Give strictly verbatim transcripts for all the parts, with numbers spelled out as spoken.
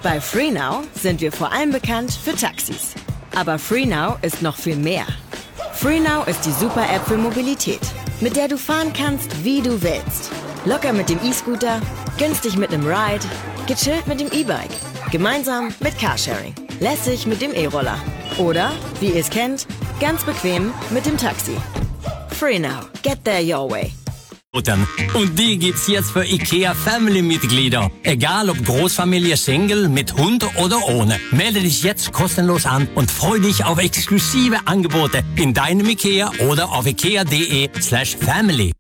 Bei FreeNow sind wir vor allem bekannt für Taxis. Aber FreeNow ist noch viel mehr. FreeNow ist die Super-App für Mobilität, mit der du fahren kannst, wie du willst. Locker mit dem E-Scooter, günstig mit einem Ride, gechillt mit dem E-Bike, gemeinsam mit Carsharing, lässig mit dem E-Roller oder, wie ihr es kennt, ganz bequem mit dem Taxi. FreeNow. Get there your way. Und die gibt's jetzt für IKEA Family-Mitglieder. Egal ob Großfamilie, Single, mit Hund oder ohne. Melde dich jetzt kostenlos an und freu dich auf exklusive Angebote in deinem IKEA oder auf ikea.de slash family.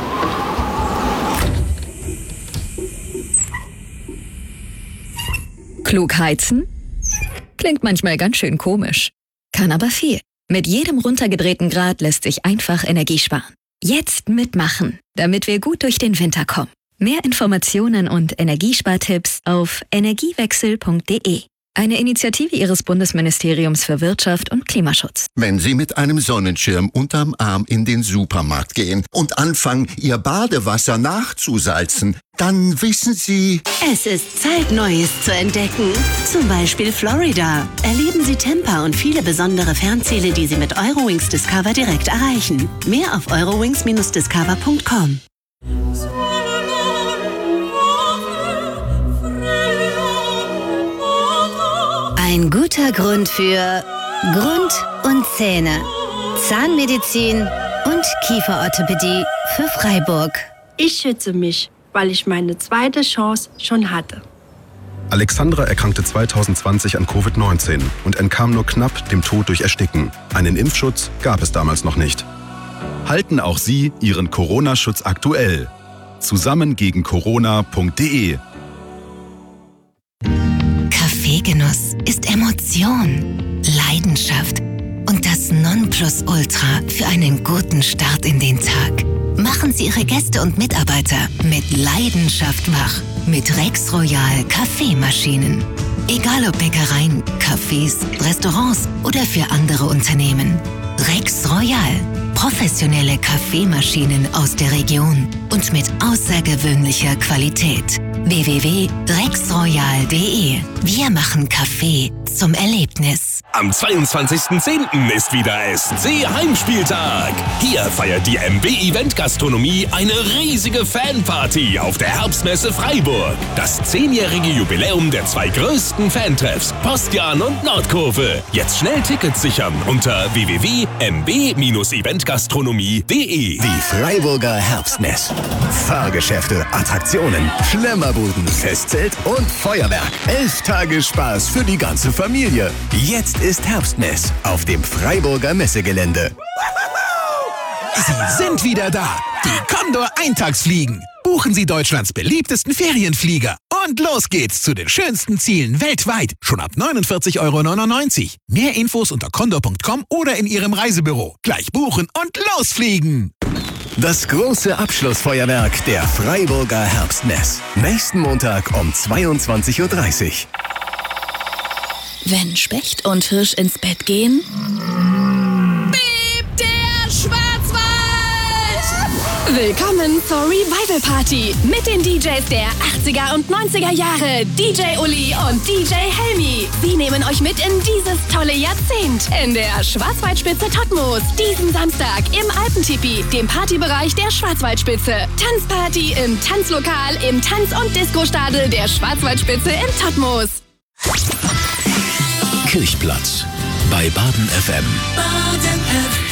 Klug heizen? Klingt manchmal ganz schön komisch. Kann aber viel. Mit jedem runtergedrehten Grad lässt sich einfach Energie sparen. Jetzt mitmachen, damit wir gut durch den Winter kommen. Mehr Informationen und Energiespartipps auf energiewechsel punkt de. Eine Initiative Ihres Bundesministeriums für Wirtschaft und Klimaschutz. Wenn Sie mit einem Sonnenschirm unterm Arm in den Supermarkt gehen und anfangen, Ihr Badewasser nachzusalzen, dann wissen Sie... Es ist Zeit, Neues zu entdecken. Zum Beispiel Florida. Erleben Sie Temper und viele besondere Fernziele, die Sie mit Eurowings Discover direkt erreichen. Mehr auf eurowings Bindestrich discover punkt com. Ein guter Grund für Grund und Zähne, Zahnmedizin und Kieferorthopädie für Freiburg. Ich schütze mich, weil ich meine zweite Chance schon hatte. Alexandra erkrankte zwanzig zwanzig an Covid neunzehn und entkam nur knapp dem Tod durch Ersticken. Einen Impfschutz gab es damals noch nicht. Halten auch Sie Ihren Corona-Schutz aktuell. Zusammen gegen Corona punkt de. Kaffeegenuss ist Emotion, Leidenschaft und das Nonplusultra für einen guten Start in den Tag. Machen Sie Ihre Gäste und Mitarbeiter mit Leidenschaft wach mit Rex Royal Kaffeemaschinen. Egal ob Bäckereien, Cafés, Restaurants oder für andere Unternehmen. Rex Royal. Professionelle Kaffeemaschinen aus der Region und mit außergewöhnlicher Qualität. w w w punkt rex royal punkt de. Wir machen Kaffee zum Erlebnis. Am zweiundzwanzigsten zehnten ist wieder S C-Heimspieltag. Hier feiert die M B Event Gastronomie eine riesige Fanparty auf der Herbstmesse Freiburg. Das zehnjährige Jubiläum der zwei größten Fantreffs, Postjan und Nordkurve. Jetzt schnell Tickets sichern unter w w w punkt m b event gastronomie punkt de. Die Freiburger Herbstmess. Fahrgeschäfte, Attraktionen, Schlemmerbuden, Festzelt und Feuerwerk. Elf Tage Spaß für die ganze Familie. Jetzt ist Herbstmess auf dem Freiburger Messegelände. Sie sind wieder da. Die Condor Eintagsfliegen. Buchen Sie Deutschlands beliebtesten Ferienflieger. Und los geht's zu den schönsten Zielen weltweit. Schon ab neunundvierzig Euro neunundneunzig. Mehr Infos unter condor punkt com oder in Ihrem Reisebüro. Gleich buchen und losfliegen. Das große Abschlussfeuerwerk der Freiburger Herbstmess. Nächsten Montag um zweiundzwanzig Uhr dreißig. Wenn Specht und Hirsch ins Bett gehen, bebt der Schwarzwald! Willkommen zur Revival Party mit den D Js der achtziger und neunziger Jahre, D J Uli und D J Helmi. Sie nehmen euch mit in dieses tolle Jahrzehnt in der Schwarzwaldspitze Todtmoos. Diesen Samstag im Alpentipi, dem Partybereich der Schwarzwaldspitze. Tanzparty im Tanzlokal im Tanz- und Disco-Stadel der Schwarzwaldspitze in Todtmoos. Kirchplatz bei Baden F M. Baden F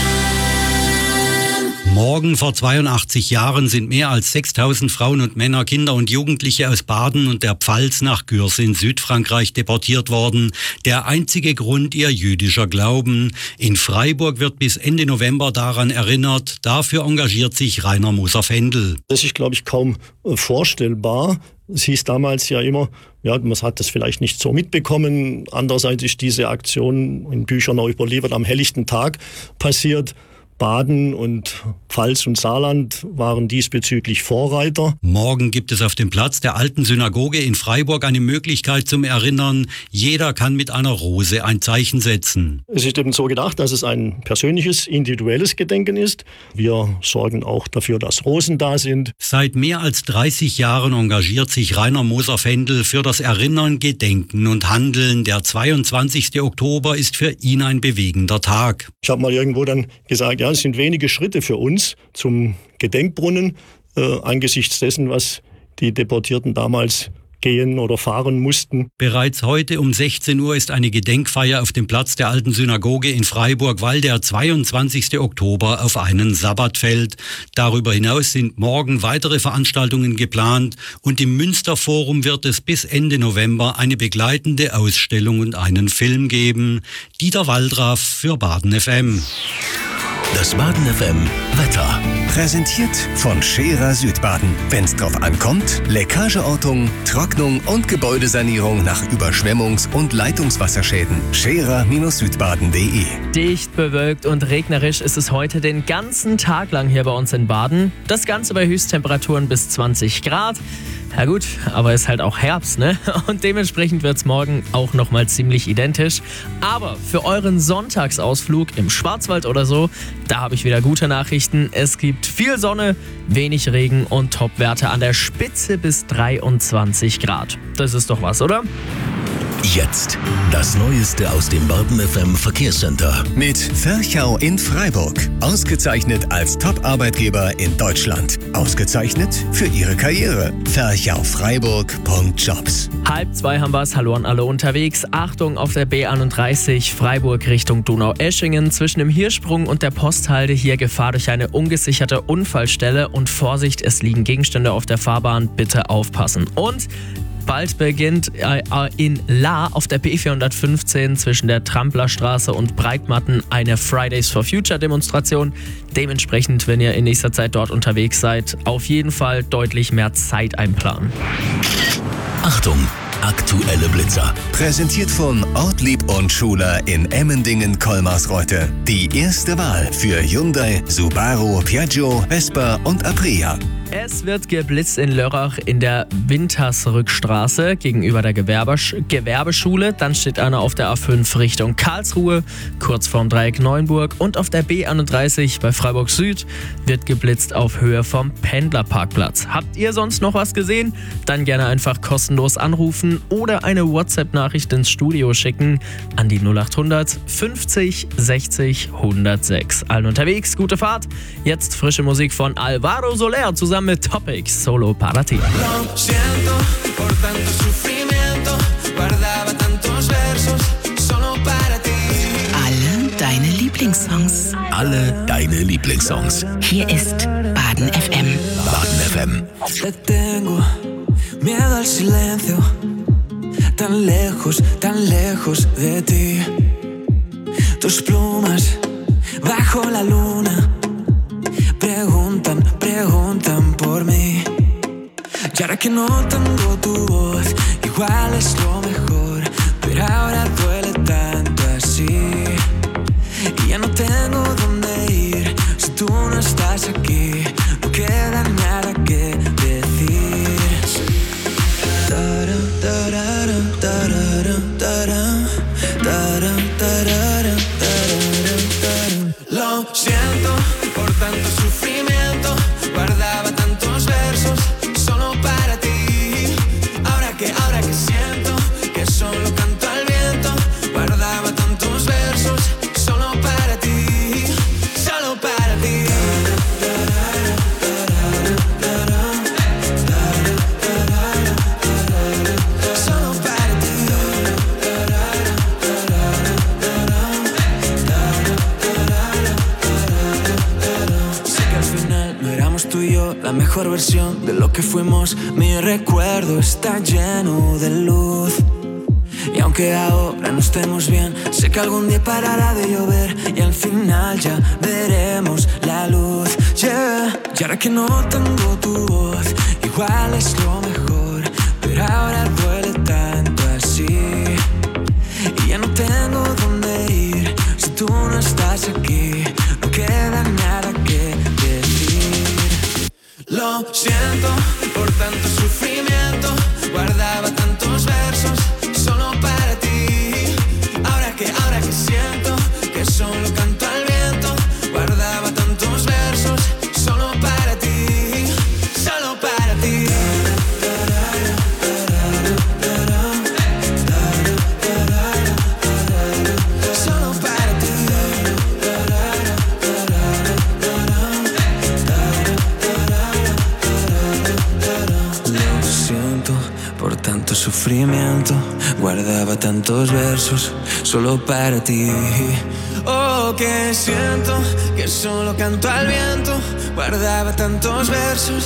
M. Morgen vor zweiundachtzig Jahren sind mehr als sechstausend Frauen und Männer, Kinder und Jugendliche aus Baden und der Pfalz nach Gürs in Südfrankreich deportiert worden. Der einzige Grund ihr jüdischer Glauben. In Freiburg wird bis Ende November daran erinnert. Dafür engagiert sich Rainer Moser-Fendel. Das ist, glaube ich, kaum vorstellbar. Es hieß damals ja immer, ja, man hat das vielleicht nicht so mitbekommen. Andererseits ist diese Aktion in Büchern auch überliefert am helllichten Tag passiert. Baden und Pfalz und Saarland waren diesbezüglich Vorreiter. Morgen gibt es auf dem Platz der alten Synagoge in Freiburg eine Möglichkeit zum Erinnern. Jeder kann mit einer Rose ein Zeichen setzen. Es ist eben so gedacht, dass es ein persönliches, individuelles Gedenken ist. Wir sorgen auch dafür, dass Rosen da sind. Seit mehr als dreißig Jahren engagiert sich Rainer Moser-Fendel für das Erinnern, Gedenken und Handeln. Der zweiundzwanzigste Oktober ist für ihn ein bewegender Tag. Ich habe mal irgendwo dann gesagt, ja, es sind wenige Schritte für uns zum Gedenkbrunnen, äh, angesichts dessen, was die Deportierten damals gehen oder fahren mussten. Bereits heute um sechzehn Uhr ist eine Gedenkfeier auf dem Platz der alten Synagoge in Freiburg, weil der zweiundzwanzigste Oktober auf einen Sabbat fällt. Darüber hinaus sind morgen weitere Veranstaltungen geplant und im Münsterforum wird es bis Ende November eine begleitende Ausstellung und einen Film geben. Dieter Waldraff für Baden F M. Das Baden F M Wetter. Präsentiert von Scherer Südbaden. Wenn's drauf ankommt, Leckageortung, Trocknung und Gebäudesanierung nach Überschwemmungs- und Leitungswasserschäden. Scherer Südbaden punkt de. Dicht bewölkt und regnerisch ist es heute den ganzen Tag lang hier bei uns in Baden. Das Ganze bei Höchsttemperaturen bis zwanzig Grad. Ja gut, aber ist halt auch Herbst, ne? Und dementsprechend wird's morgen auch nochmal ziemlich identisch. Aber für euren Sonntagsausflug im Schwarzwald oder so, da habe ich wieder gute Nachrichten. Es gibt viel Sonne, wenig Regen und Topwerte an der Spitze bis dreiundzwanzig Grad. Das ist doch was, oder? Jetzt das Neueste aus dem Baden F M Verkehrscenter. Mit Ferchau in Freiburg. Ausgezeichnet als Top-Arbeitgeber in Deutschland. Ausgezeichnet für Ihre Karriere. ferchau freiburg punkt jobs. Halb zwei haben wir's. Hallo an alle unterwegs. Achtung auf der B einunddreißig Freiburg Richtung Donaueschingen. Zwischen dem Hirschsprung und der Posthalde hier Gefahr durch eine ungesicherte Unfallstelle. Und Vorsicht, es liegen Gegenstände auf der Fahrbahn. Bitte aufpassen. Und bald beginnt äh, in La auf der B vierhundertfünfzehn zwischen der Tramplerstraße und Breitmatten eine Fridays for Future Demonstration. Dementsprechend, wenn ihr in nächster Zeit dort unterwegs seid, auf jeden Fall deutlich mehr Zeit einplanen. Achtung! Aktuelle Blitzer. Präsentiert von Ortlieb und Schuler in Emmendingen-Kolmarsreute. Die erste Wahl für Hyundai, Subaru, Piaggio, Vespa und Aprilia. Es wird geblitzt in Lörrach in der Wintersrückstraße gegenüber der Gewerbesch- Gewerbeschule. Dann steht einer auf der A fünf Richtung Karlsruhe, kurz vorm Dreieck Neuenburg. Und auf der B einunddreißig bei Freiburg Süd wird geblitzt auf Höhe vom Pendlerparkplatz. Habt ihr sonst noch was gesehen? Dann gerne einfach kostenlos anrufen oder eine WhatsApp-Nachricht ins Studio schicken an die null achthundert fünfzig sechzig hundertsechs. Allen unterwegs, gute Fahrt. Jetzt frische Musik von Alvaro Soler zusammen mit Topics, Solo para ti. Alle deine Lieblingssongs. Alle deine Lieblingssongs. Hier ist Baden F M. Baden F M. Le tengo miedo al silencio, tan lejos, tan lejos de ti. Tus plumas bajo la luna preguntan, preguntan por mí. Y ahora que no tengo tu voz, igual es lo mejor, pero ahora duele tanto así. Y ya no tengo dónde ir, si tú no estás aquí, no queda nada que decir. Taram, tararam, tararam, taram, taram, tararam, tararam, taram. Lo siento por tanto sufrimiento, guardaba tantos versos solo para ti. Ahora que, ahora que siento que solo canto al viento, guardaba tantos versos solo para ti, solo para ti. Solo para ti. Sé que al final no éramos tú y yo la mejor versión de lo que fuimos. Mi recuerdo está lleno de luz. Y aunque ahora no estemos bien, sé que algún día parará de llover y al final ya veremos la luz. Yeah. Y ahora que no tengo tu voz, igual es lo mejor, pero ahora duele tanto así. Y ya no tengo dónde ir, si tú no estás aquí, no queda nada. por tanto sufrimiento, guardaba tantos versos solo para ti. Oh, que siento que solo canto al viento, guardaba tantos versos